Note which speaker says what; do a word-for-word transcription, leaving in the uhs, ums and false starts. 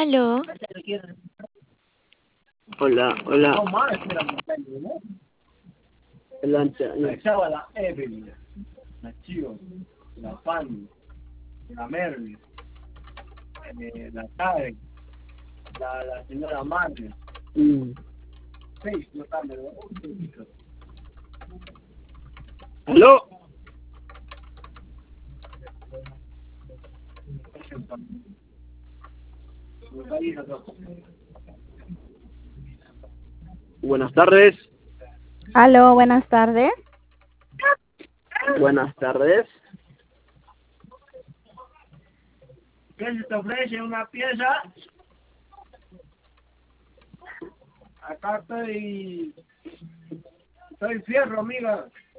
Speaker 1: Aló.
Speaker 2: Hola, hola.
Speaker 3: No más, era ¿no?
Speaker 2: La, ancha-
Speaker 3: La
Speaker 2: no.
Speaker 3: echaba la Evelyn, la Chio, la Fanny, la Merly, eh, la Karen, la, la señora Marley.
Speaker 2: Mm.
Speaker 3: Seis, no tarde, ¿no?
Speaker 2: ¿Aló? Buenas tardes.
Speaker 4: Aló, buenas tardes.
Speaker 2: Buenas tardes.
Speaker 3: ¿Qué se te ofrece? ¿Una pieza? Acá estoy... Estoy fierro, amiga.